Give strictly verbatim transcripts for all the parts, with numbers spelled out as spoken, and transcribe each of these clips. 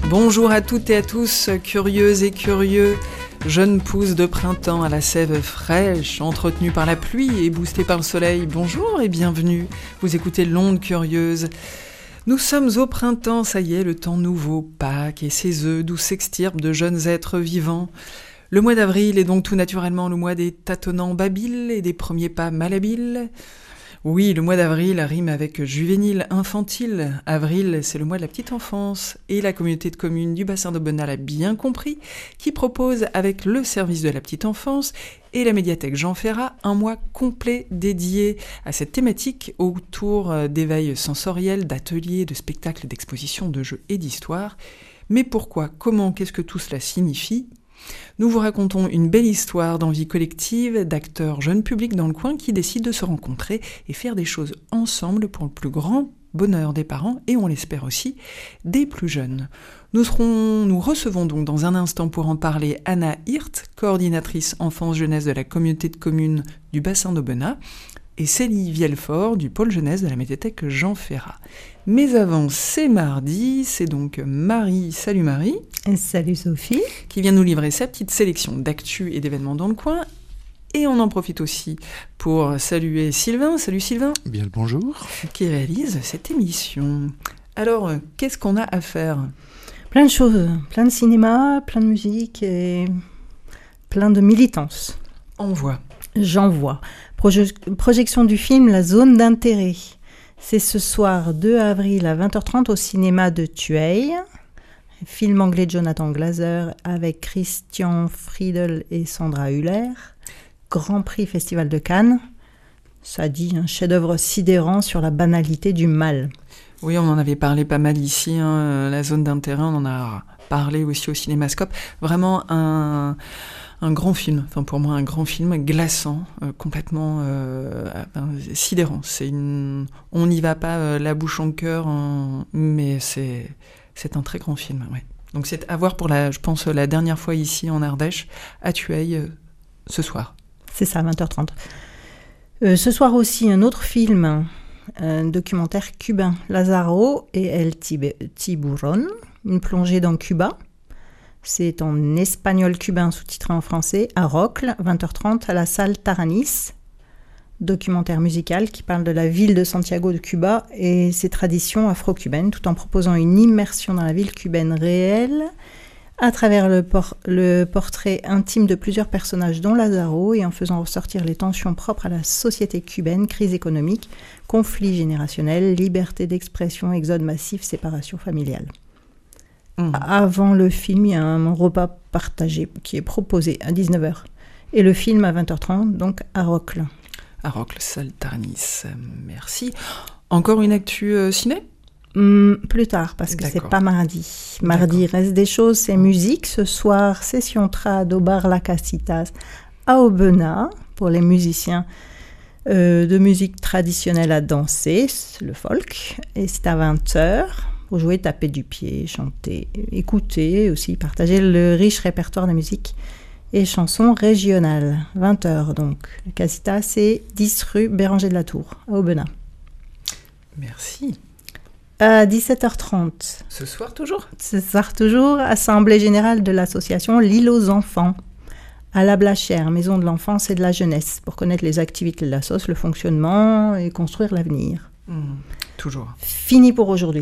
Bonjour à toutes et à tous, curieuses et curieux, jeunes pousses de printemps à la sève fraîche, entretenues par la pluie et boostées par le soleil. Bonjour et bienvenue, vous écoutez l'Onde Curieuse. Nous sommes au printemps, ça y est, le temps nouveau, Pâques et ses œufs d'où s'extirpent de jeunes êtres vivants. Le mois d'avril est donc tout naturellement le mois des tâtonnants babiles et des premiers pas malhabiles. Oui, le mois d'avril rime avec juvénile, infantile. Avril, c'est le mois de la petite enfance. Et la communauté de communes du bassin d'Aubenas l'a bien compris, qui propose avec le service de la petite enfance et la médiathèque Jean Ferrat un mois complet dédié à cette thématique autour d'éveil sensoriel, d'ateliers, de spectacles, d'expositions, de jeux et d'histoires. Mais pourquoi, comment, qu'est-ce que tout cela signifie ? Nous vous racontons une belle histoire d'envie collective, d'acteurs jeunes publics dans le coin qui décident de se rencontrer et faire des choses ensemble pour le plus grand bonheur des parents et, on l'espère aussi, des plus jeunes. Nous, serons, nous recevons donc dans un instant pour en parler Anna Hirt, coordinatrice enfance-jeunesse de la communauté de communes du bassin d'Aubenas, et Célie Vielfort du pôle jeunesse de la médiathèque Jean Ferrat. Mais avant, c'est mardi, c'est donc Marie, salut Marie. Et salut Sophie. Qui vient nous livrer sa petite sélection d'actu et d'événements dans le coin. Et on en profite aussi pour saluer Sylvain, salut Sylvain. Bien le bonjour. Qui réalise cette émission. Alors, qu'est-ce qu'on a à faire ? Plein de choses, plein de cinéma, plein de musique et plein de militance. On voit. J'en vois. Proje- projection du film La Zone d'intérêt. C'est ce soir deux avril à vingt heures trente au cinéma de Thueil. Film anglais de Jonathan Glazer avec Christian Friedel et Sandra Hüller. Grand Prix Festival de Cannes. Ça dit un chef-d'œuvre sidérant sur la banalité du mal. Oui, on en avait parlé pas mal ici. Hein. La Zone d'intérêt, on en a parlé aussi au Cinémascope. Vraiment un... Un grand film, enfin pour moi un grand film glaçant, euh, complètement euh, euh, sidérant. C'est une... On n'y va pas euh, la bouche en cœur, en... mais c'est... c'est un très grand film. Ouais. Donc c'est à voir pour la, je pense la dernière fois ici en Ardèche, à Thueil, euh, ce soir. C'est ça, vingt heures trente. Euh, ce soir aussi un autre film, un documentaire cubain, Lazaro et El Tiburón, une plongée dans Cuba. C'est en espagnol cubain sous-titré en français, à Rocles, vingt heures trente, à la salle Taranis. Documentaire musical qui parle de la ville de Santiago de Cuba et ses traditions afro-cubaines, tout en proposant une immersion dans la ville cubaine réelle, à travers le, por- le portrait intime de plusieurs personnages, dont Lazaro, et en faisant ressortir les tensions propres à la société cubaine, crise économique, conflit générationnel, liberté d'expression, exode massif, séparation familiale. Mmh. Avant le film, il y a un repas partagé qui est proposé à dix-neuf heures. Et le film à vingt heures trente, donc à Rocles. À Rocles, salle Taranis. Merci. Encore une actu euh, ciné ? mmh, Plus tard, parce que D'accord. c'est pas mardi. Mardi, il reste des choses, c'est musique. Ce soir, session trad au bar La Casitas à Aubenas, pour les musiciens euh, de musique traditionnelle à danser, le folk. Et c'est à vingt heures. Pour jouer, taper du pied, chanter, écouter aussi, partager le riche répertoire de musique et chansons régionales. vingt heures donc. Le Casita, c'est dix rue Béranger de la Tour, à Aubenas. Merci. À dix-sept heures trente. Ce soir toujours ? Ce soir toujours, assemblée générale de l'association L'Île aux enfants, à la Blachère, maison de l'enfance et de la jeunesse, pour connaître les activités de la sauce, le fonctionnement et construire l'avenir. Mmh, toujours. Fini pour aujourd'hui.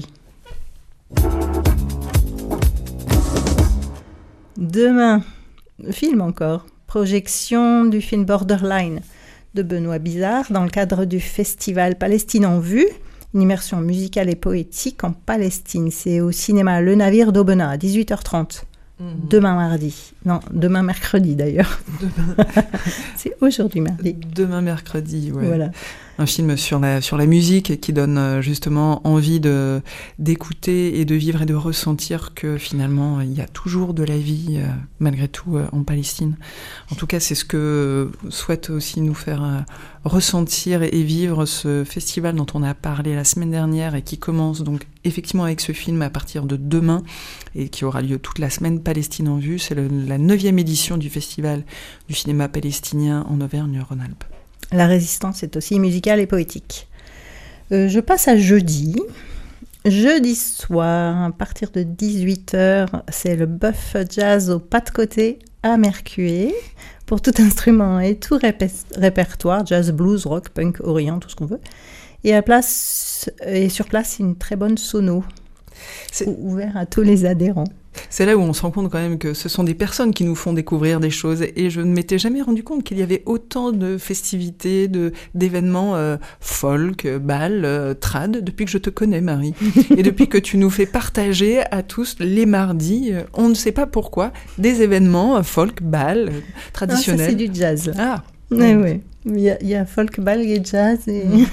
Demain, film encore, projection du film Borderline de Benoît Bizard dans le cadre du festival Palestine en vue, une immersion musicale et poétique en Palestine. C'est au cinéma Le Navire d'Aubenas à dix-huit heures trente. Mmh. Demain mardi. Non, demain mercredi d'ailleurs. Demain. C'est aujourd'hui mardi. Demain mercredi, ouais. Voilà. Un film sur la, sur la musique qui donne justement envie de, d'écouter et de vivre et de ressentir que finalement il y a toujours de la vie euh, malgré tout euh, en Palestine. En tout cas, c'est ce que souhaite aussi nous faire euh, ressentir et, et vivre ce festival dont on a parlé la semaine dernière et qui commence donc effectivement avec ce film à partir de demain et qui aura lieu toute la semaine. Palestine en vue, c'est le, la neuvième édition du festival du cinéma palestinien en Auvergne-Rhône-Alpes. La résistance est aussi musicale et poétique. Euh, je passe à jeudi. Jeudi soir, à partir de dix-huit heures, c'est le Buff Jazz au pas de côté à Mercué, pour tout instrument et tout répé- répertoire, jazz, blues, rock, punk, orient, tout ce qu'on veut. Et, à place, et sur place, une très bonne sono, C'est... ouvert à tous les adhérents. C'est là où on se rend compte quand même que ce sont des personnes qui nous font découvrir des choses. Et je ne m'étais jamais rendu compte qu'il y avait autant de festivités, de, d'événements euh, folk, bal, euh, trad, depuis que je te connais, Marie. Et depuis que tu nous fais partager à tous les mardis, euh, on ne sait pas pourquoi, des événements euh, folk, bal, euh, traditionnels. Ah, ça, c'est du jazz. Ah, oui, mmh. oui. Il y a, il y a folk, bal et jazz. Et, mmh.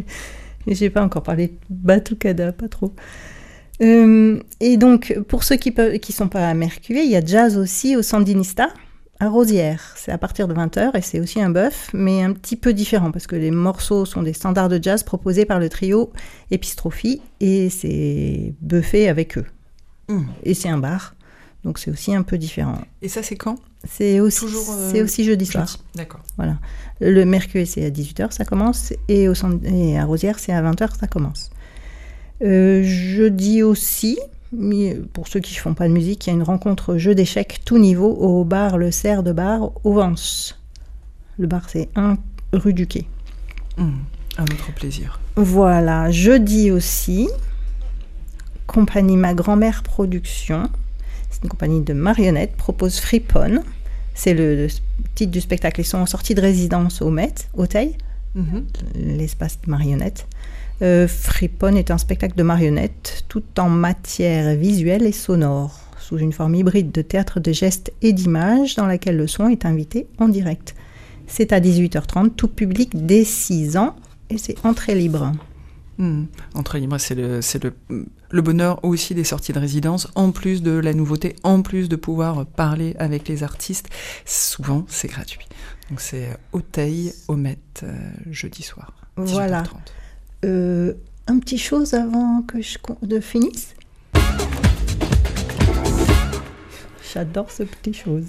et j'ai pas encore parlé de batucada, pas trop. Euh, et donc, pour ceux qui ne qui sont pas à Mercué, il y a jazz aussi au Sandinista, à Rosières. C'est à partir de vingt heures et c'est aussi un bœuf, mais un petit peu différent parce que les morceaux sont des standards de jazz proposés par le trio Épistrophie et c'est buffé avec eux. Mmh. Et c'est un bar, donc c'est aussi un peu différent. Et ça, c'est quand ? C'est aussi, Toujours, euh, c'est aussi jeudi soir. Jeudi. D'accord. Voilà. Le Mercué, c'est à dix-huit heures, ça commence, et, au Sand... et à Rosières, c'est à vingt heures, ça commence. Euh, jeudi aussi, pour ceux qui ne font pas de musique, il y a une rencontre jeu d'échecs tout niveau au bar Le Cerf de Bar au Vence. Le bar, c'est un rue du Quai. Mmh, un autre plaisir. Voilà, jeudi aussi, compagnie Ma Grand-Mère Production, c'est une compagnie de marionnettes, propose Fripon. C'est le, le titre du spectacle. Ils sont en sortie de résidence au Met, au Teil, mmh. l'espace de marionnettes. Euh, Fripon est un spectacle de marionnettes tout en matière visuelle et sonore, sous une forme hybride de théâtre de gestes et d'images dans laquelle le son est invité en direct. C'est à dix-huit heures trente, tout public dès six ans et c'est entrée libre. Mmh. Entrée libre, c'est, le, c'est le, le bonheur aussi des sorties de résidence, en plus de la nouveauté, en plus de pouvoir parler avec les artistes. Souvent, c'est gratuit. Donc c'est au Teil, au Met, euh, jeudi soir, dix-huit heures trente. Voilà. Euh, un petit chose avant que je de finisse. J'adore ce petit chose.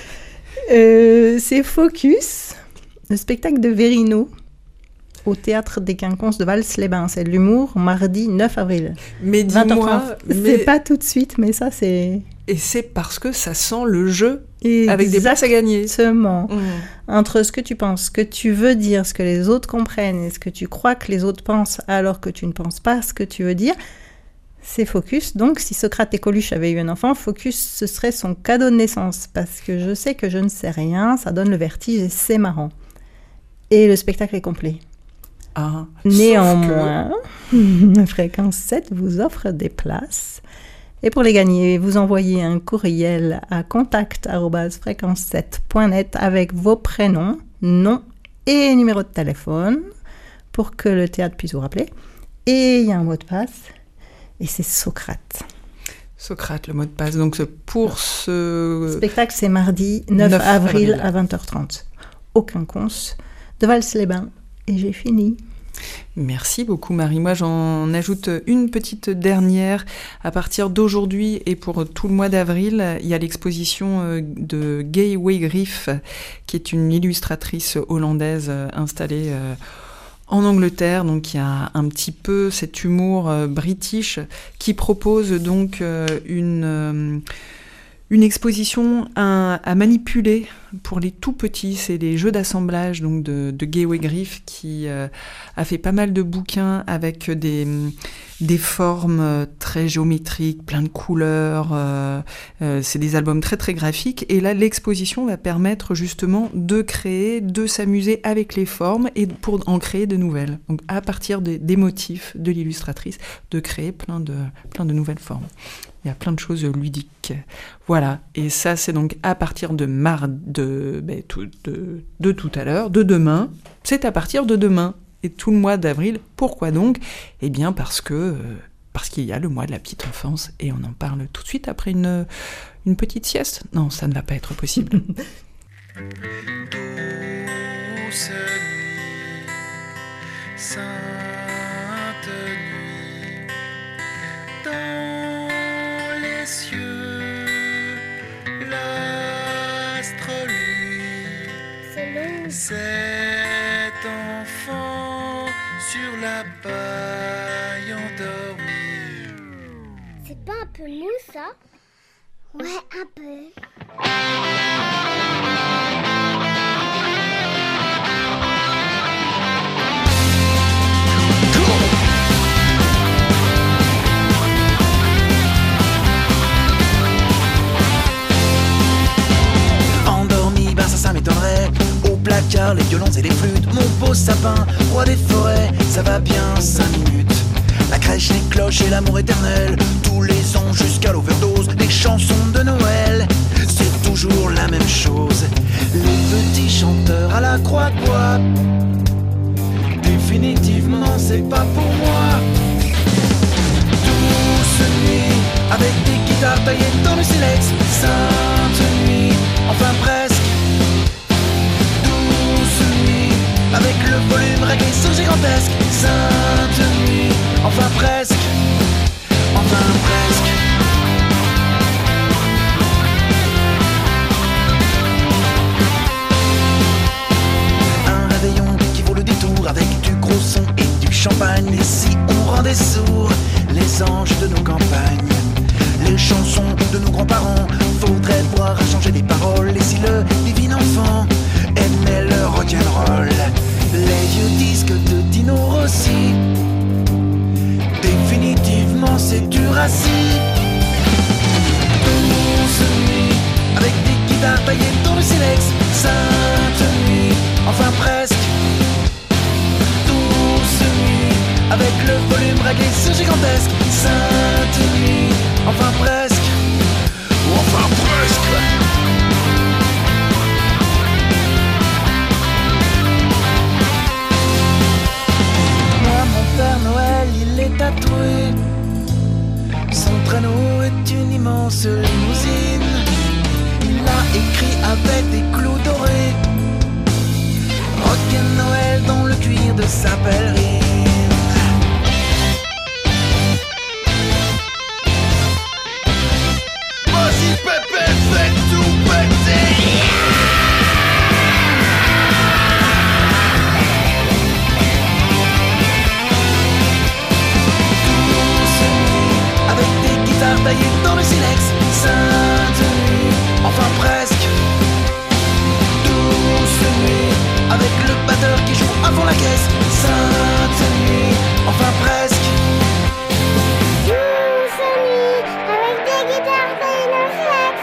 Euh, c'est Focus, le spectacle de Verino au Théâtre des Quinconces de Vals-les-Bains. C'est de l'humour, mardi neuf avril. Mais dis-moi... Mais... C'est pas tout de suite, mais ça c'est... Et c'est parce que ça sent le jeu Exactement. Avec des places à gagner. Exactement. Mmh. Entre ce que tu penses, ce que tu veux dire, ce que les autres comprennent et ce que tu crois que les autres pensent alors que tu ne penses pas ce que tu veux dire, c'est Focus. Donc, si Socrate et Coluche avaient eu un enfant, Focus, ce serait son cadeau de naissance. Parce que je sais que je ne sais rien, ça donne le vertige et c'est marrant. Et le spectacle est complet. Ah, Néanmoins, que... Fréquence sept vous offre des places. Et pour les gagner, vous envoyez un courriel à contact arobase fréquence sept point net avec vos prénoms, noms et numéro de téléphone pour que le théâtre puisse vous rappeler. Et il y a un mot de passe, et c'est Socrate. Socrate, le mot de passe. Donc pour ce... spectacle, c'est mardi neuf avril à vingt heures trente. Au Quinconce de Vals-les-Bains. Et j'ai fini. Merci beaucoup Marie. Moi j'en ajoute une petite dernière. À partir d'aujourd'hui et pour tout le mois d'avril, il y a l'exposition de Gay Weygriff, qui est une illustratrice hollandaise installée en Angleterre, donc qui a un petit peu cet humour british, qui propose donc une... Une exposition à, à manipuler pour les tout petits, c'est les jeux d'assemblage donc de, de Gay Weygriff qui euh, a fait pas mal de bouquins avec des, des formes très géométriques, plein de couleurs, euh, euh, c'est des albums très très graphiques et là l'exposition va permettre justement de créer, de s'amuser avec les formes et pour en créer de nouvelles. Donc à partir des, des motifs de l'illustratrice, de créer plein de, plein de nouvelles formes. Il y a plein de choses ludiques. Voilà. Et ça, c'est donc à partir de mardi, de, ben, tout, de, de tout à l'heure, de demain. C'est à partir de demain. Et tout le mois d'avril. Pourquoi donc ? Eh bien, parce que, euh, parce qu'il y a le mois de la petite enfance. Et on en parle tout de suite après une, une petite sieste. Non, ça ne va pas être possible. Douce nuit, sainte nuit, dans les cieux, l'astre lui, cet enfant sur la paille endormi. peu mou, ça? Ouais, un peu. Endormi, ben ça, ça m'étonnerait. Au placard, les violons et les flûtes. Mon beau sapin, roi des forêts, ça va bien cinq minutes. La crèche, les cloches et l'amour éternel. Tous les ans jusqu'à l'overdose. Les chansons de Noël, c'est toujours la même chose. Les petits chanteurs à la croix de bois. Définitivement, c'est pas pour moi. Douce nuit, avec des guitares taillées dans le silex. Sainte nuit, enfin presque. Douce nuit, avec le volume reggae sur gigantesque. Sainte nuit, enfin presque. Enfin presque. Un réveillon qui vaut le détour avec du gros son et du champagne. Et si on rendait sourds les anges de nos campagnes, les chansons de nos grands-parents, faudrait voir à changer les paroles. Et si le divin enfant aimait le rock'n'roll, les vieux disques de Dino Rossi, définitivement c'est du racisme. Douce nuit, avec des guitares taillées dans le silex. Sainte nuit, enfin presque. Douce nuit, avec le volume reggae sur gigantesque. Sainte nuit, enfin presque. Ou enfin presque. Moi, mon Père Noël, il est tatoué. Son traîneau est une immense limousine. Il a écrit avec des clous dorés Rock'n Noël dans le cuir de sa pèlerine. Vas-y Pépé, fais tout péter. Avec des guitares taillées dans le silex. Sainte nuit, enfin presque. Douce nuit, avec le batteur qui joue à fond la caisse. Sainte nuit, enfin presque. Douce nuit, avec des guitares taillées dans le silex.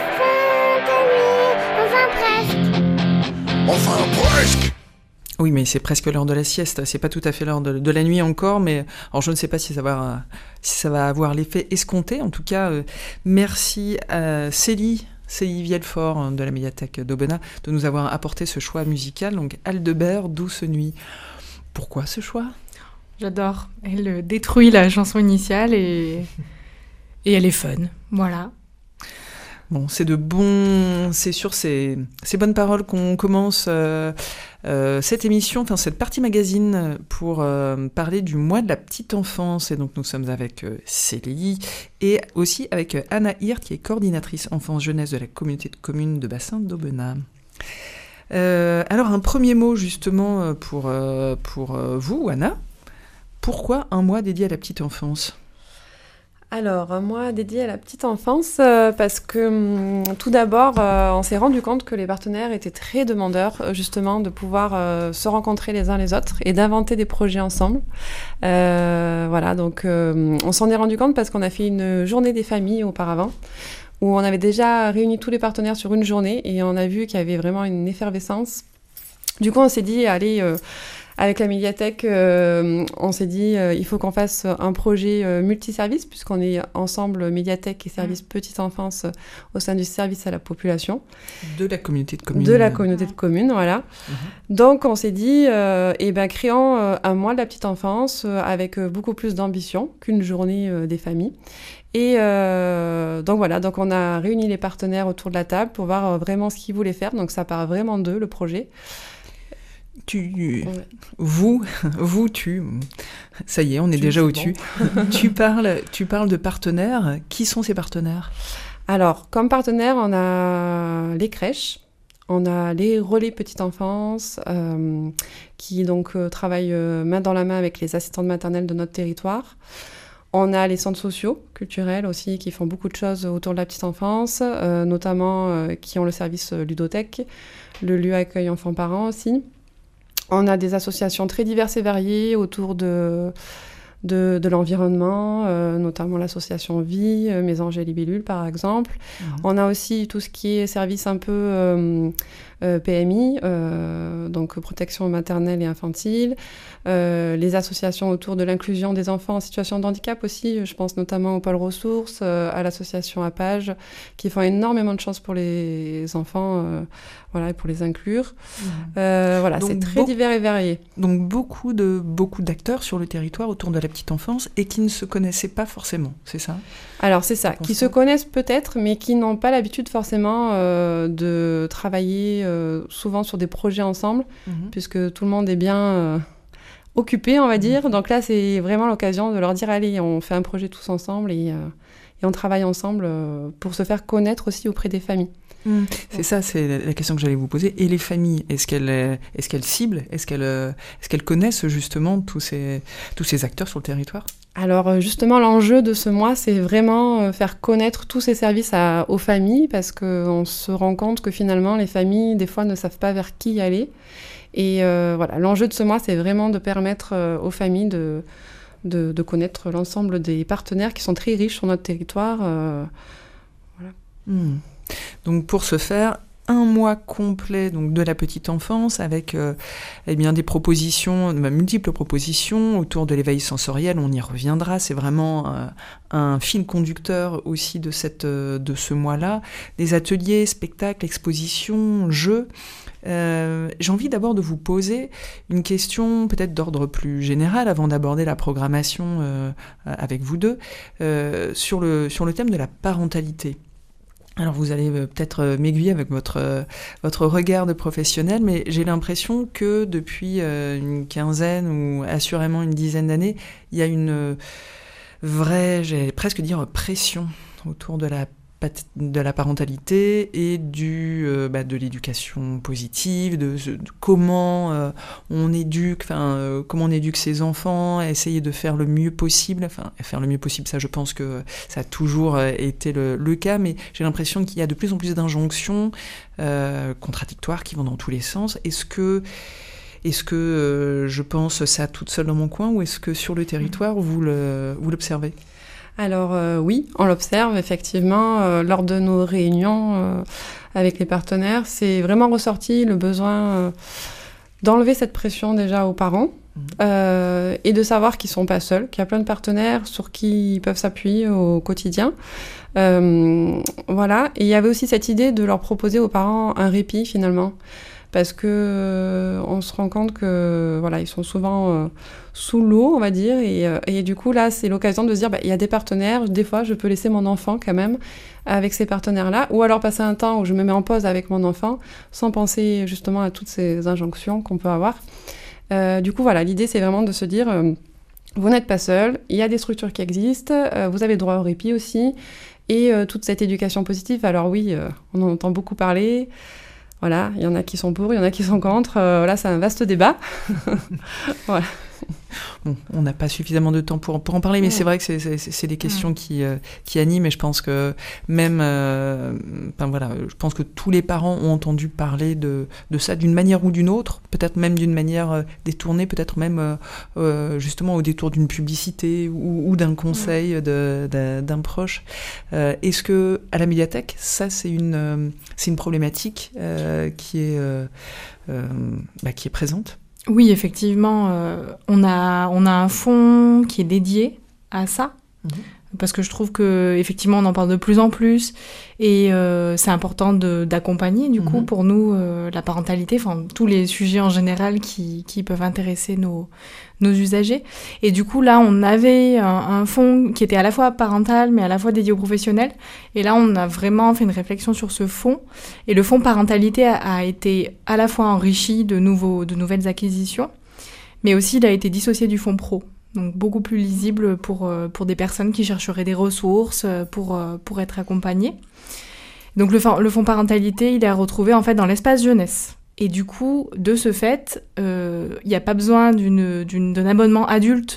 Sainte nuit, enfin presque. Enfin presque. Oui, mais c'est presque l'heure de la sieste. C'est pas tout à fait l'heure de, de la nuit encore, mais alors je ne sais pas si ça va, si ça va avoir l'effet escompté. En tout cas, euh, merci à Célie, Célie Vielfort de la médiathèque d'Aubenas de nous avoir apporté ce choix musical. Donc Aldebert, Douce nuit. Pourquoi ce choix ? J'adore. Elle détruit la chanson initiale et, et elle est fun. Voilà. Bon, c'est de bons, c'est sur ces, ces bonnes paroles qu'on commence euh, euh, cette émission, enfin cette partie magazine pour euh, parler du mois de la petite enfance. Et donc nous sommes avec euh, Célie et aussi avec euh, Anna Hirt qui est coordinatrice enfance-jeunesse de la communauté de communes de bassin d'Aubenas. Euh, alors un premier mot justement pour, euh, pour euh, vous, Anna. Pourquoi un mois dédié à la petite enfance ? Alors, un mois dédié à la petite enfance, euh, parce que hum, tout d'abord, euh, on s'est rendu compte que les partenaires étaient très demandeurs, justement, de pouvoir euh, se rencontrer les uns les autres et d'inventer des projets ensemble. Euh, voilà, donc euh, on s'en est rendu compte parce qu'on a fait une journée des familles auparavant, où on avait déjà réuni tous les partenaires sur une journée et on a vu qu'il y avait vraiment une effervescence. Du coup, on s'est dit, allez... Euh, Avec la médiathèque, euh, on s'est dit euh, il faut qu'on fasse un projet euh, multiservice puisqu'on est ensemble médiathèque et service mmh. petite enfance euh, au sein du service à la population. De la communauté de communes. De la communauté de communes, voilà. Mmh. Donc on s'est dit, euh, eh ben, créons euh, un mois de la petite enfance euh, avec euh, beaucoup plus d'ambition qu'une journée euh, des familles. Et euh, donc voilà, donc on a réuni les partenaires autour de la table pour voir euh, vraiment ce qu'ils voulaient faire. Donc ça part vraiment d'eux, le projet. Tu, ouais. vous, vous, tu, ça y est, on est tu, déjà au-dessus. Bon. tu parles, tu parles de partenaires. Qui sont ces partenaires ? Alors, comme partenaires, on a les crèches, on a les relais petite enfance, euh, qui donc euh, travaillent euh, main dans la main avec les assistantes maternelles de notre territoire. On a les centres sociaux, culturels aussi, qui font beaucoup de choses autour de la petite enfance, euh, notamment euh, qui ont le service ludothèque, le lieu accueil enfants-parents aussi. On a des associations très diverses et variées autour de, de, de l'environnement, euh, notamment l'association Vie, euh, Mes Anges et Libellules par exemple. Mmh. On a aussi tout ce qui est service un peu euh, euh, P M I, euh, donc protection maternelle et infantile. Euh, les associations autour de l'inclusion des enfants en situation de handicap aussi, je pense notamment au pôle ressources, euh, à l'association Apage, qui font énormément de choses pour les enfants, euh, voilà, et pour les inclure. Mmh. Euh, voilà, donc c'est très beau- divers et varié. Donc beaucoup de beaucoup d'acteurs sur le territoire autour de la petite enfance et qui ne se connaissaient pas forcément, c'est ça ? Alors c'est ça, qui se connaissent peut-être, mais qui n'ont pas l'habitude forcément euh, de travailler euh, souvent sur des projets ensemble, mmh. puisque tout le monde est bien euh, occupé, on va dire. Donc là, c'est vraiment l'occasion de leur dire, allez, on fait un projet tous ensemble et, euh, et on travaille ensemble euh, pour se faire connaître aussi auprès des familles. Mmh. C'est ouais. ça, c'est la question que j'allais vous poser. Et les familles, est-ce qu'elles, est-ce qu'elles ciblent, est-ce qu'elles, est-ce qu'elles connaissent justement tous ces, tous ces acteurs sur le territoire ? Alors justement, l'enjeu de ce mois, c'est vraiment faire connaître tous ces services à, aux familles, parce qu'on se rend compte que finalement, les familles, des fois, ne savent pas vers qui aller. Et euh, voilà, l'enjeu de ce mois, c'est vraiment de permettre euh, aux familles de, de, de connaître l'ensemble des partenaires qui sont très riches sur notre territoire. Euh, voilà. Mmh. Donc pour ce faire, un mois complet donc, de la petite enfance avec euh, eh bien, des propositions, bah, multiples propositions autour de l'éveil sensoriel, on y reviendra, c'est vraiment euh, un fil conducteur aussi de, cette, euh, de ce mois-là, des ateliers, spectacles, expositions, jeux. Euh, j'ai envie d'abord de vous poser une question peut-être d'ordre plus général avant d'aborder la programmation euh, avec vous deux, euh, sur, le, sur le thème de la parentalité. Alors vous allez peut-être m'aiguiller avec votre, votre regard de professionnel, mais j'ai l'impression que depuis une quinzaine ou assurément une dizaine d'années, il y a une vraie, j'allais presque dire, pression autour de la de la parentalité et du, euh, bah, de l'éducation positive, de, de comment euh, on éduque, enfin euh, comment on éduque ses enfants, essayer de faire le mieux possible, enfin faire le mieux possible, ça je pense que ça a toujours été le, le cas, mais j'ai l'impression qu'il y a de plus en plus d'injonctions euh, contradictoires qui vont dans tous les sens. Est-ce que Est-ce que euh, je pense ça toute seule dans mon coin ou est-ce que sur le territoire vous, le, vous l'observez ? Alors euh, oui, on l'observe effectivement euh, lors de nos réunions euh, avec les partenaires. C'est vraiment ressorti le besoin euh, d'enlever cette pression déjà aux parents mmh. euh, et de savoir qu'ils ne sont pas seuls, qu'il y a plein de partenaires sur qui ils peuvent s'appuyer au quotidien. Euh, voilà. Et il y avait aussi cette idée de leur proposer aux parents un répit finalement. Parce que euh, on se rend compte que voilà, ils sont souvent euh, sous l'eau, on va dire, et, euh, et du coup là, c'est l'occasion de se dire, bah, il y a des partenaires. Des fois, je peux laisser mon enfant quand même avec ces partenaires-là, ou alors passer un temps où je me mets en pause avec mon enfant, sans penser justement à toutes ces injonctions qu'on peut avoir. Euh, du coup, voilà, l'idée, c'est vraiment de se dire, euh, vous n'êtes pas seul, il y a des structures qui existent, euh, vous avez droit au répit aussi, et euh, toute cette éducation positive. Alors oui, euh, on en entend beaucoup parler. Voilà, il y en a qui sont pour, il y en a qui sont contre. Euh, là, c'est un vaste débat. Voilà. Bon, on n'a pas suffisamment de temps pour, pour en parler, mais mmh. c'est vrai que c'est, c'est, c'est des questions mmh. qui, euh, qui animent, et je pense que même, euh, ben voilà, je pense que tous les parents ont entendu parler de, de ça d'une manière ou d'une autre, peut-être même d'une manière euh, détournée, peut-être même euh, euh, justement au détour d'une publicité ou, ou d'un conseil mmh. de, de, d'un proche. Euh, est-ce que à la médiathèque, ça c'est une, euh, c'est une problématique euh, qui est, euh, euh, bah, qui est présente ? Oui, effectivement, euh, on a, on a un fonds qui est dédié à ça, mmh. parce que je trouve qu'effectivement, on en parle de plus en plus, et euh, c'est important de, d'accompagner, du mmh. coup, pour nous, euh, la parentalité, enfin, tous les sujets en général qui, qui peuvent intéresser nos, nos usagers. Et du coup, là, on avait un, un fonds qui était à la fois parental, mais à la fois dédié aux professionnels, et là, on a vraiment fait une réflexion sur ce fonds, et le fonds parentalité a, a été à la fois enrichi de, nouveaux, de nouvelles acquisitions, mais aussi il a été dissocié du fonds pro. Donc beaucoup plus lisible pour, pour des personnes qui chercheraient des ressources pour, pour être accompagnées. Donc le, le fonds parentalité, il est retrouvé en fait dans l'espace jeunesse. Et du coup, de ce fait, il euh, n'y a pas besoin d'une, d'une, d'un abonnement adulte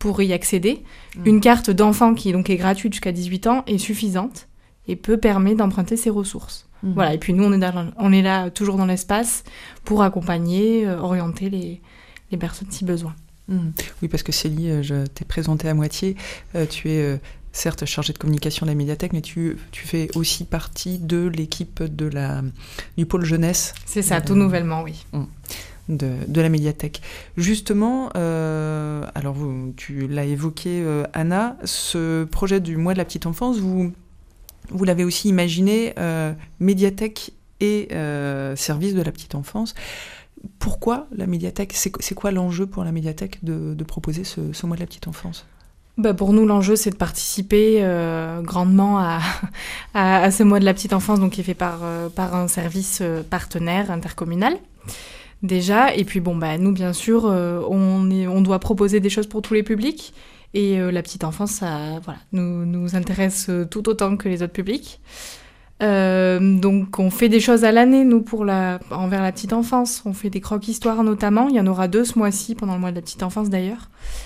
pour y accéder. Mmh. Une carte d'enfant qui donc est gratuite jusqu'à dix-huit ans est suffisante et peut permettre d'emprunter ces ressources. Mmh. Voilà. Et puis nous, on est, dans, on est là toujours dans l'espace pour accompagner, euh, orienter les, les personnes si besoin. Mmh. Oui, parce que Célie, je t'ai présentée à moitié. Euh, tu es euh, certes chargée de communication de la médiathèque, mais tu, tu fais aussi partie de l'équipe de la, du pôle jeunesse. C'est ça, euh, tout nouvellement, oui. Mmh. De, de la médiathèque. Justement, euh, alors vous, tu l'as évoqué, euh, Anna, ce projet du mois de la petite enfance, vous, vous l'avez aussi imaginé euh, médiathèque et euh, service de la petite enfance. Pourquoi la médiathèque ? C'est, c'est quoi l'enjeu pour la médiathèque de, de proposer ce, ce mois de la petite enfance ? Bah pour nous, l'enjeu, c'est de participer euh, grandement à, à, à ce mois de la petite enfance, donc qui est fait par, euh, par un service euh, partenaire intercommunal. Déjà, et puis bon, bah, nous, bien sûr, euh, on, est, on doit proposer des choses pour tous les publics, et euh, la petite enfance, ça voilà, nous, nous intéresse tout autant que les autres publics. Euh, donc, on fait des choses à l'année, nous, pour la, envers la petite enfance. On fait des croque-histoires, notamment. Il y en aura deux ce mois-ci, pendant le mois de la petite enfance, d'ailleurs.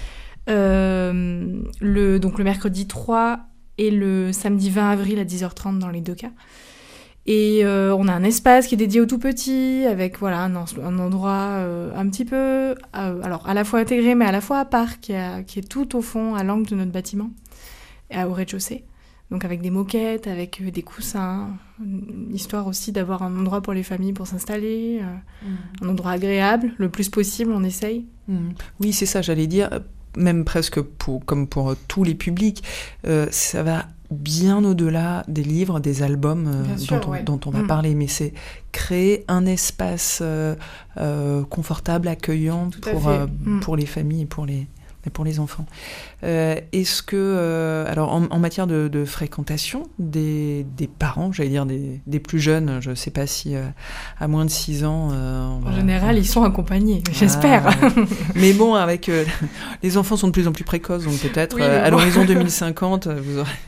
Euh, le, donc, le mercredi trois et le samedi vingt avril à dix heures trente, dans les deux cas. Et euh, on a un espace qui est dédié aux tout-petits, avec voilà, un, un endroit euh, un petit peu, euh, alors à la fois intégré, mais à la fois à part, qui, a, qui est tout au fond, à l'angle de notre bâtiment, et au rez-de-chaussée. Donc avec des moquettes, avec euh, des coussins, histoire aussi d'avoir un endroit pour les familles pour s'installer, euh, mmh. un endroit agréable, le plus possible, on essaye. Mmh. Oui, c'est ça, j'allais dire, même presque pour, comme pour tous les publics, euh, ça va bien au-delà des livres, des albums euh, sûr, dont, on, ouais. dont on va mmh. parler, mais c'est créer un espace euh, euh, confortable, accueillant pour, euh, mmh. pour les familles et pour les, et pour les enfants. Euh, est-ce que, euh, alors en, en matière de, de fréquentation des, des parents, j'allais dire des, des plus jeunes, je ne sais pas si euh, à moins de six ans... Euh, on va, en général, on... ils sont accompagnés, ah, j'espère. Ouais. Mais bon, avec euh, les enfants sont de plus en plus précoces, donc peut-être oui, euh, à bon. l'horizon deux mille cinquante, vous aurez...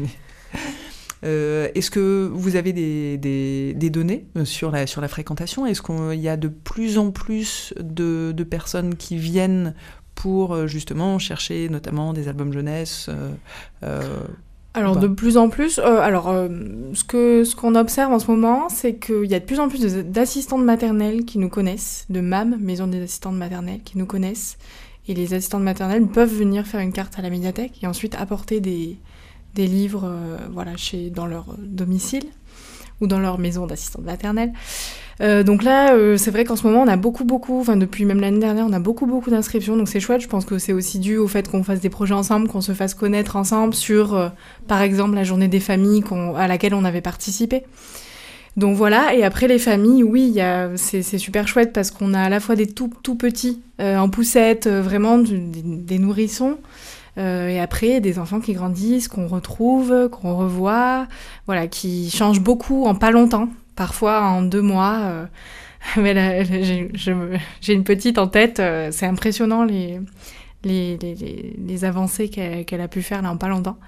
Euh, est-ce que vous avez des, des, des données sur la, sur la fréquentation ? Est-ce qu'il y a de plus en plus de, de personnes qui viennent pour justement chercher notamment des albums jeunesse euh, euh, Alors de plus en plus, euh, alors euh, ce, que, ce qu'on observe en ce moment, c'est qu'il y a de plus en plus de, d'assistantes maternelles qui nous connaissent, de M A M, Maison des assistantes maternelles, qui nous connaissent. Et les assistantes maternelles peuvent venir faire une carte à la médiathèque et ensuite apporter des... des livres euh, voilà, chez, dans leur domicile ou dans leur maison d'assistante maternelle. Euh, donc là, euh, c'est vrai qu'en ce moment, on a beaucoup, beaucoup, enfin depuis même l'année dernière, on a beaucoup, beaucoup d'inscriptions, donc c'est chouette. Je pense que c'est aussi dû au fait qu'on fasse des projets ensemble, qu'on se fasse connaître ensemble sur, euh, par exemple, la journée des familles qu'on, à laquelle on avait participé. Donc voilà, et après les familles, oui, y a, c'est, c'est super chouette parce qu'on a à la fois des tout, tout petits euh, en poussette, euh, vraiment du, des, des nourrissons, Euh, et après, des enfants qui grandissent, qu'on retrouve, qu'on revoit, voilà, qui changent beaucoup en pas longtemps, parfois en deux mois. Euh, mais là, j'ai, je, j'ai une petite en tête, euh, c'est impressionnant les, les, les, les, les avancées qu'elle, qu'elle a pu faire là en pas longtemps.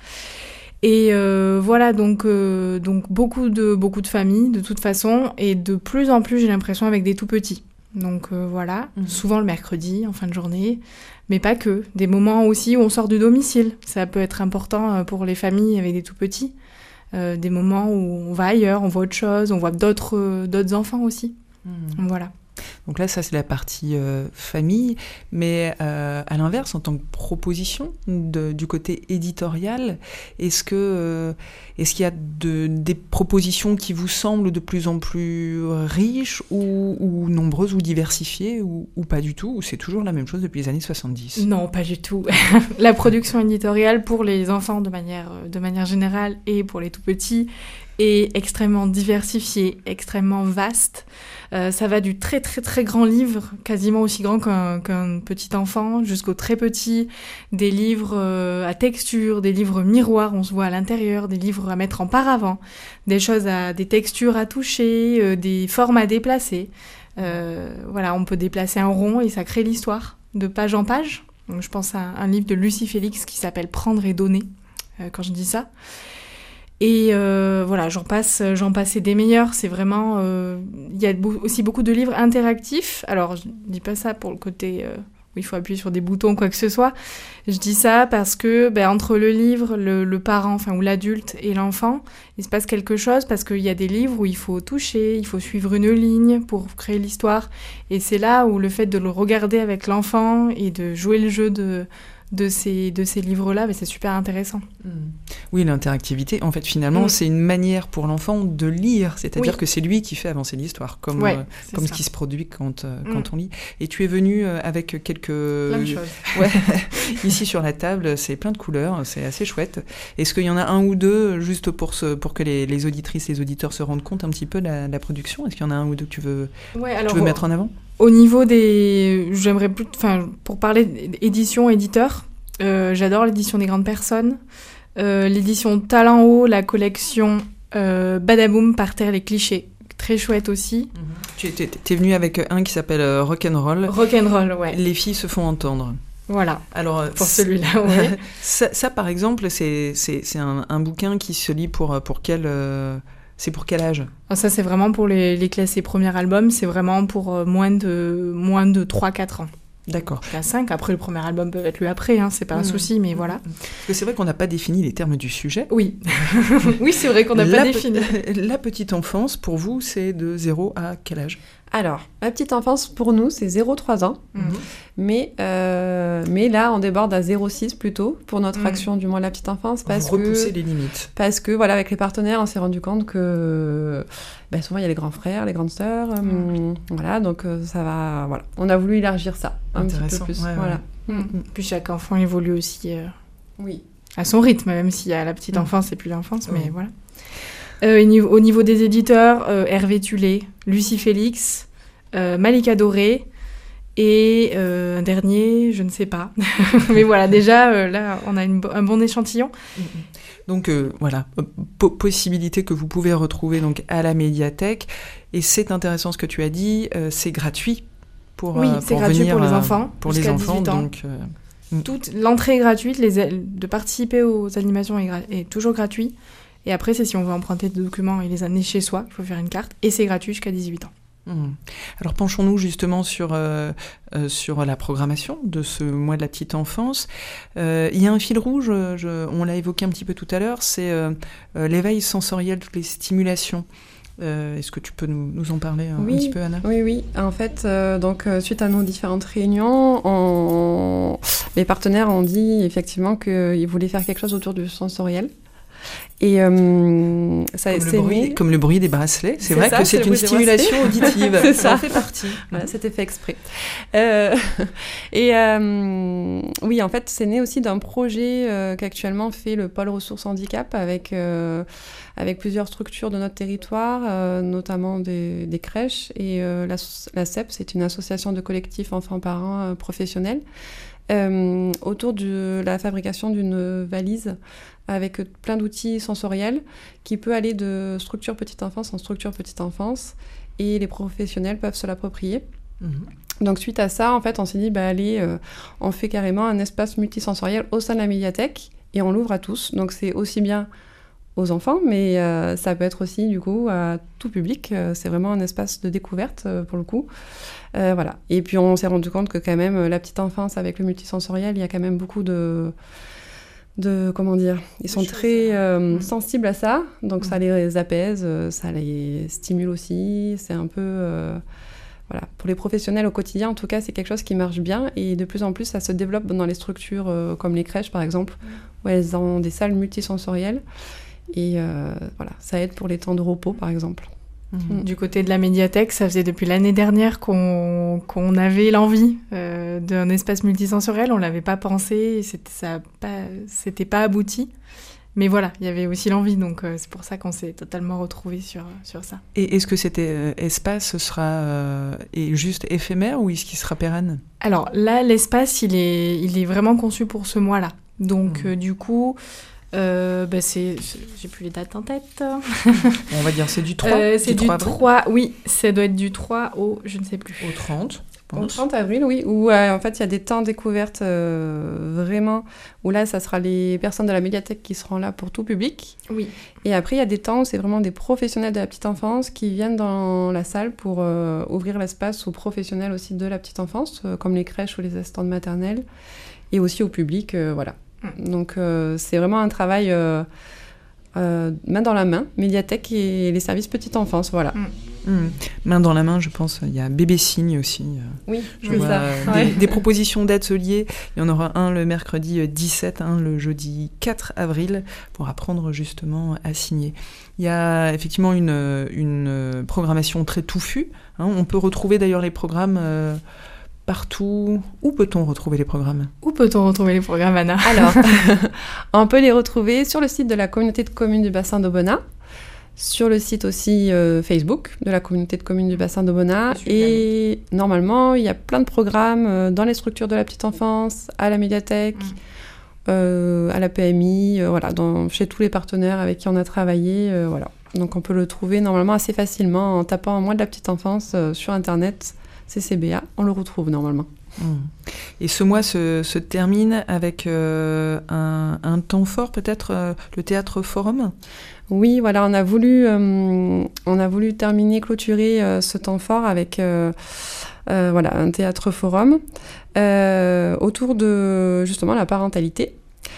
Et euh, voilà, donc, euh, donc beaucoup, de, beaucoup de familles, de toute façon, et de plus en plus, j'ai l'impression, avec des tout-petits. Donc euh, voilà, mmh. souvent le mercredi, en fin de journée, mais pas que. Des moments aussi où on sort du domicile. Ça peut être important pour les familles avec des tout-petits. Euh, des moments où on va ailleurs, on voit autre chose, on voit d'autres, euh, d'autres enfants aussi. Mmh. Voilà. Donc là, ça, c'est la partie euh, famille. Mais euh, à l'inverse, en tant que proposition de, du côté éditorial, est-ce, que, euh, est-ce qu'il y a de, des propositions qui vous semblent de plus en plus riches ou, ou nombreuses ou diversifiées ou, ou pas du tout, ou c'est toujours la même chose depuis les années soixante-dix ? Non, pas du tout. La production éditoriale pour les enfants de manière, de manière générale et pour les tout-petits est extrêmement diversifiée, extrêmement vaste. Euh, ça va du très très très grand livre, quasiment aussi grand qu'un, qu'un petit enfant, jusqu'au très petit, des livres euh, à texture, des livres miroirs, on se voit à l'intérieur, des livres à mettre en paravent, des choses à, des textures à toucher, euh, des formes à déplacer. Euh, voilà, on peut déplacer un rond et ça crée l'histoire de page en page. Donc, je pense à un, un livre de Lucie Félix qui s'appelle Prendre et donner, euh, quand je dis ça. Et euh, voilà, j'en passe, j'en passe et des meilleurs. C'est vraiment, il euh, y a aussi beaucoup de livres interactifs. Alors, je dis pas ça pour le côté euh, où il faut appuyer sur des boutons, quoi que ce soit. Je dis ça parce que ben, entre le livre, le, le parent, enfin ou l'adulte et l'enfant, il se passe quelque chose parce qu'il y a des livres où il faut toucher, il faut suivre une ligne pour créer l'histoire. Et c'est là où le fait de le regarder avec l'enfant et de jouer le jeu de... de ces, de ces livres-là, mais c'est super intéressant. Mmh. Oui, l'interactivité, en fait, finalement, mmh. c'est une manière pour l'enfant de lire, c'est-à-dire oui. que c'est lui qui fait avancer l'histoire, comme, ouais, euh, comme ce qui se produit quand, euh, mmh. quand on lit. Et tu es venu euh, avec quelques... Plein de choses. Ouais. Ici, sur la table, c'est plein de couleurs, c'est assez chouette. Est-ce qu'il y en a un ou deux, juste pour, ce, pour que les, les auditrices et les auditeurs se rendent compte un petit peu de la, de la production? Est-ce qu'il y en a un ou deux que tu veux, ouais, alors, tu veux mettre en avant? Au niveau des... J'aimerais plus... Enfin, pour parler d'édition, éditeur, euh, j'adore l'édition des grandes personnes. Euh, l'édition Talent Haut, la collection euh, Badaboom, Par terre les clichés. Très chouette aussi. Mmh. Tu es, t'es, t'es venue avec un qui s'appelle euh, Rock'n'Roll. Rock'n'Roll, ouais. Les filles se font entendre. Voilà, alors, pour celui-là, ouais. ça, ça, par exemple, c'est, c'est, c'est un, un bouquin qui se lit pour, pour quel... Euh... C'est pour quel âge? Alors ça, c'est vraiment pour les, les classés premier album. C'est vraiment pour euh, moins de, moins de trois à quatre ans. D'accord. Jusqu'à cinq. Après, le premier album peut être lu après. Hein, c'est pas un mmh. souci, mais voilà. Parce que c'est vrai qu'on n'a pas défini les termes du sujet. Oui. Oui, c'est vrai qu'on n'a pas défini. Pe- la petite enfance, pour vous, c'est de zéro à quel âge? Alors, la petite enfance, pour nous, c'est zéro à trois ans. Mmh. Mais, euh, mais là, on déborde à zéro virgule six plutôt, pour notre mmh. action du mois de la petite enfance. Parce Vous repoussez que, les limites. Parce que, voilà, avec les partenaires, on s'est rendu compte que ben, souvent, il y a les grands frères, les grandes sœurs. Mmh. Euh, voilà, donc euh, ça va... Voilà. On a voulu élargir ça un petit peu plus. Ouais, voilà. Ouais. Mmh. Puis chaque enfant évolue aussi euh, oui. à son rythme, même s'il y a la petite mmh. enfance et puis l'enfance, mmh. mais voilà. Euh, au niveau des éditeurs, euh, Hervé Tullet, Lucie Félix... Euh, Malika Doré et euh, un dernier, je ne sais pas. Mais voilà, déjà, euh, là, on a une, un bon échantillon. Donc, euh, voilà, po- possibilité que vous pouvez retrouver donc, à la médiathèque. Et c'est intéressant ce que tu as dit, euh, c'est gratuit pour, oui, euh, c'est pour gratuit venir, pour les enfants. Pour les enfants, donc... Euh... Toute, l'entrée est gratuite, les, de participer aux animations est, gra- est toujours gratuit. Et après, c'est si on veut emprunter des documents et les amener chez soi, il faut faire une carte. Et c'est gratuit jusqu'à dix-huit ans. Mmh. Alors penchons-nous justement sur, euh, euh, sur la programmation de ce mois de la petite enfance. Euh, il y a un fil rouge, je, on l'a évoqué un petit peu tout à l'heure, c'est euh, euh, l'éveil sensoriel, toutes les stimulations. Euh, est-ce que tu peux nous, nous en parler un, oui, un petit peu, Anna? Oui, oui. En fait, euh, donc, euh, suite à nos différentes réunions, on... les partenaires ont dit effectivement qu'ils voulaient faire quelque chose autour du sensoriel. Et euh, ça, comme, c'est le bruit, né... comme le bruit des bracelets, c'est, c'est vrai ça, que c'est, c'est une stimulation auditive. C'est ça. Ça en fait partie. Voilà, c'était fait exprès. Euh, et euh, oui, en fait, c'est né aussi d'un projet euh, qu'actuellement fait le pôle ressources handicap avec, euh, avec plusieurs structures de notre territoire, euh, notamment des, des crèches. Et euh, la, la C E P, c'est une association de collectifs enfants-parents euh, professionnels. Euh, autour de la fabrication d'une valise avec plein d'outils sensoriels qui peut aller de structure petite enfance en structure petite enfance et les professionnels peuvent se l'approprier. Mmh. Donc suite à ça, en fait, on s'est dit, bah, allez, euh, on fait carrément un espace multisensoriel au sein de la médiathèque et on l'ouvre à tous. Donc c'est aussi bien aux enfants, mais euh, ça peut être aussi, du coup, à tout public. Euh, c'est vraiment un espace de découverte, euh, pour le coup. Euh, voilà. Et puis, on s'est rendu compte que, quand même, la petite enfance, avec le multisensoriel, il y a quand même beaucoup de... de comment dire, ils sont très euh, mmh. sensibles à ça, donc mmh. ça les apaise, ça les stimule aussi, c'est un peu... Euh, voilà. Pour les professionnels au quotidien, en tout cas, c'est quelque chose qui marche bien, et de plus en plus, ça se développe dans les structures euh, comme les crèches, par exemple, mmh. où elles ont des salles multisensorielles, et euh, voilà, ça aide pour les temps de repos, par exemple. Mmh. Du côté de la médiathèque, ça faisait depuis l'année dernière qu'on, qu'on avait l'envie euh, d'un espace multisensoriel. On ne l'avait pas pensé, c'était, ça pas, c'était pas abouti. Mais voilà, il y avait aussi l'envie, donc euh, c'est pour ça qu'on s'est totalement retrouvés sur, sur ça. Et est-ce que cet euh, espace sera euh, est juste éphémère ou est-ce qu'il sera pérenne? Alors là, l'espace, il est, il est vraiment conçu pour ce mois-là. Donc mmh. euh, du coup... Euh, bah c'est, c'est, j'ai plus les dates en tête. On va dire c'est du trois. Euh, c'est du, du trois, trois, oui, ça doit être du trois au, je ne sais plus. Au trente. Au trente avril, oui, où euh, en fait il y a des temps découvertes euh, vraiment, où là ça sera les personnes de la médiathèque qui seront là pour tout public. Oui. Et après il y a des temps où c'est vraiment des professionnels de la petite enfance qui viennent dans la salle pour euh, ouvrir l'espace aux professionnels aussi de la petite enfance, euh, comme les crèches ou les assistantes maternelles, et aussi au public, euh, voilà. Mm. Donc euh, c'est vraiment un travail euh, euh, main dans la main, médiathèque et les services petite enfance, voilà. Mm. Mmh. Main dans la main, je pense. Il y a Bébé Signe aussi. Oui, je c'est vois ça. Des, Ouais. des propositions d'ateliers. Il y en aura un le mercredi dix-sept, un le jeudi quatre avril, pour apprendre justement à signer. Il y a effectivement une, une programmation très touffue. Hein. On peut retrouver d'ailleurs les programmes euh, partout. Où peut-on retrouver les programmes ? Où peut-on retrouver les programmes, Anna ? Alors, on peut les retrouver sur le site de la communauté de communes du bassin d'Aubenas, sur le site aussi euh, Facebook de la communauté de communes du bassin d'Aubenas. Et normalement, il y a plein de programmes euh, dans les structures de la petite enfance, à la médiathèque, mmh. euh, à la P M I, euh, voilà, dans, chez tous les partenaires avec qui on a travaillé. Euh, voilà. Donc on peut le trouver normalement assez facilement en tapant Mois de la petite enfance euh, sur Internet, C C B A, on le retrouve normalement. Mmh. Et ce mois se, se termine avec euh, un, un temps fort, peut-être, euh, le théâtre forum ? Oui, voilà, on a voulu, euh, on a voulu terminer, clôturer euh, ce temps fort avec euh, euh, voilà, un théâtre forum euh, autour de justement la parentalité.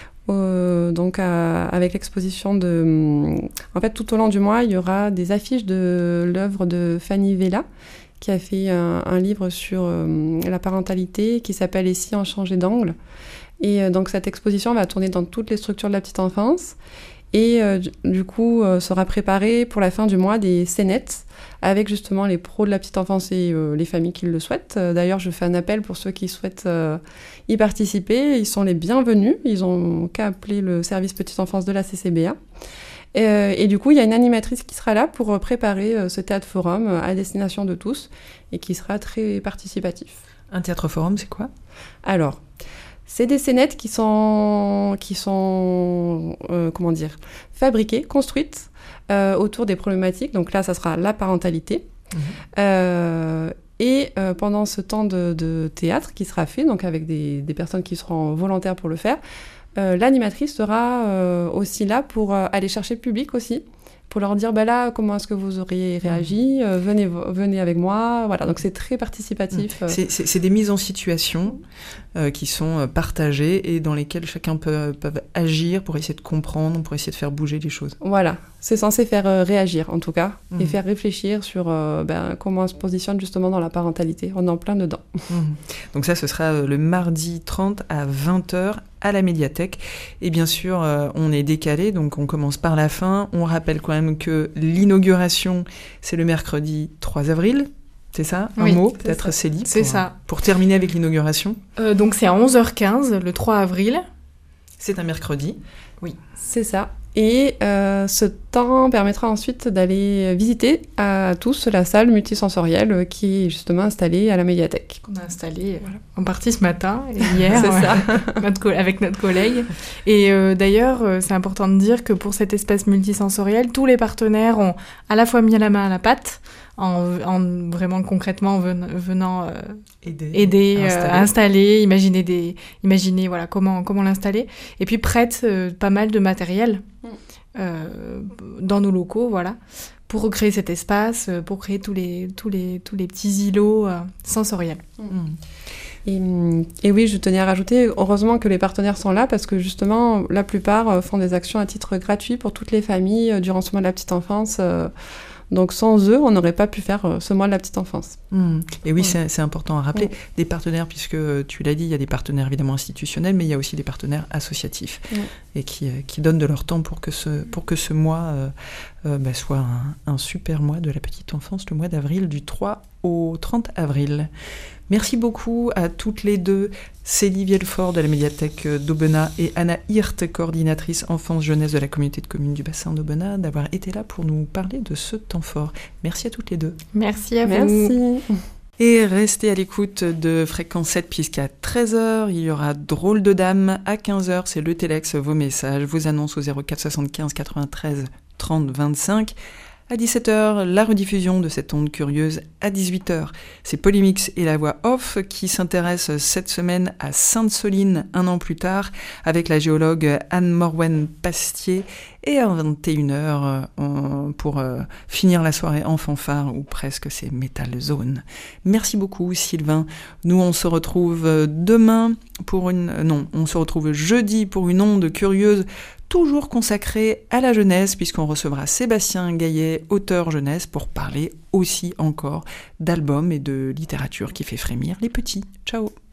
Euh, donc à, avec l'exposition de... En fait, tout au long du mois, il y aura des affiches de l'œuvre de Fanny Vella, qui a fait un, un livre sur euh, la parentalité qui s'appelle « Et si on changeait d'angle ». Et euh, donc cette exposition va tourner dans toutes les structures de la petite enfance. Et euh, du coup, euh, sera préparé pour la fin du mois des scénettes avec justement les pros de la petite enfance et euh, les familles qui le souhaitent. Euh, d'ailleurs, je fais un appel pour ceux qui souhaitent euh, y participer. Ils sont les bienvenus. Ils ont qu'à appeler le service petite enfance de la C C B A. Et, euh, et du coup, il y a une animatrice qui sera là pour préparer euh, ce théâtre forum euh, à destination de tous et qui sera très participatif. Un théâtre forum, c'est quoi ? Alors... C'est des scénettes qui sont, qui sont euh, comment dire, fabriquées, construites euh, autour des problématiques. Donc là, ça sera la parentalité. Mmh. Euh, et euh, pendant ce temps de, de théâtre qui sera fait, donc avec des, des personnes qui seront volontaires pour le faire, euh, l'animatrice sera euh, aussi là pour euh, aller chercher le public aussi, pour leur dire, bah là, comment est-ce que vous auriez réagi, euh, venez, venez avec moi, voilà, donc c'est très participatif. Mmh. C'est, c'est, c'est des mises en situation euh, qui sont partagées et dans lesquelles chacun peut, peut agir pour essayer de comprendre, pour essayer de faire bouger les choses. Voilà, c'est censé faire euh, réagir en tout cas, mmh. et faire réfléchir sur euh, ben, comment on se positionne justement dans la parentalité, on est en plein dedans. Mmh. Donc ça, ce sera euh, le mardi trente à vingt heures à la médiathèque. Et bien sûr, euh, on est décalé, donc on commence par la fin. On rappelle quand même que l'inauguration, c'est le mercredi trois avril. C'est ça ? Un oui, mot, peut-être, Célie, c'est pour, ça. Pour terminer avec l'inauguration. Euh, donc c'est à onze heures quinze, le trois avril. C'est un mercredi. Oui, c'est ça. Et euh, ce temps permettra ensuite d'aller visiter à tous la salle multisensorielle qui est justement installée à la médiathèque. Qu'on a installée voilà. en partie ce matin et hier c'est ça. notre co- avec notre collègue. Et euh, d'ailleurs, euh, c'est important de dire que pour cet espace multisensoriel, tous les partenaires ont à la fois mis la main à la pâte, en, en vraiment concrètement ven, venant euh, aider, aider à euh, installer, à installer imaginer, des, imaginer voilà, comment, comment l'installer, et puis prête euh, pas mal de matériel mm. euh, dans nos locaux, voilà, pour recréer cet espace, pour créer tous les, tous les, tous les petits îlots euh, sensoriels. Mm. Et, et oui, je tenais à rajouter, heureusement que les partenaires sont là parce que justement, la plupart font des actions à titre gratuit pour toutes les familles durant ce mois de la petite enfance. Euh, Donc sans eux, on n'aurait pas pu faire euh, ce mois de la petite enfance. Mmh. Et oui, mmh. c'est, c'est important à rappeler. Mmh. Des partenaires, puisque tu l'as dit, il y a des partenaires évidemment institutionnels, mais il y a aussi des partenaires associatifs mmh. et qui, euh, qui donnent de leur temps pour que ce, pour que ce mois euh, euh, bah, soit un, un super mois de la petite enfance, le mois d'avril, du trois au trente avril. Merci beaucoup à toutes les deux, Célie Vielfort de la médiathèque d'Aubenas et Anna Hirt, coordinatrice enfance-jeunesse de la communauté de communes du bassin d'Aubenas, d'avoir été là pour nous parler de ce temps fort. Merci à toutes les deux. Merci à vous. Merci. Et restez à l'écoute de Fréquence sept, puisqu'à treize heures, il y aura Drôle de Dame. À quinze heures, c'est le Téléx, vos messages, vos annonces au zéro quatre soixante-quinze quatre-vingt-treize trente vingt-cinq. À dix-sept heures, la rediffusion de cette onde curieuse à dix-huit heures. C'est Polymix et la voix off qui s'intéressent cette semaine à Sainte-Soline un an plus tard avec la géologue Anne Morwen Pastier. Et à vingt et une heures, euh, pour euh, finir la soirée en fanfare, ou presque, c'est Metal Zone. Merci beaucoup Sylvain. Nous on se retrouve demain pour une... Euh, non, on se retrouve jeudi pour une onde curieuse toujours consacrée à la jeunesse, puisqu'on recevra Sébastien Gaillet, auteur jeunesse, pour parler aussi encore d'albums et de littérature qui fait frémir les petits. Ciao.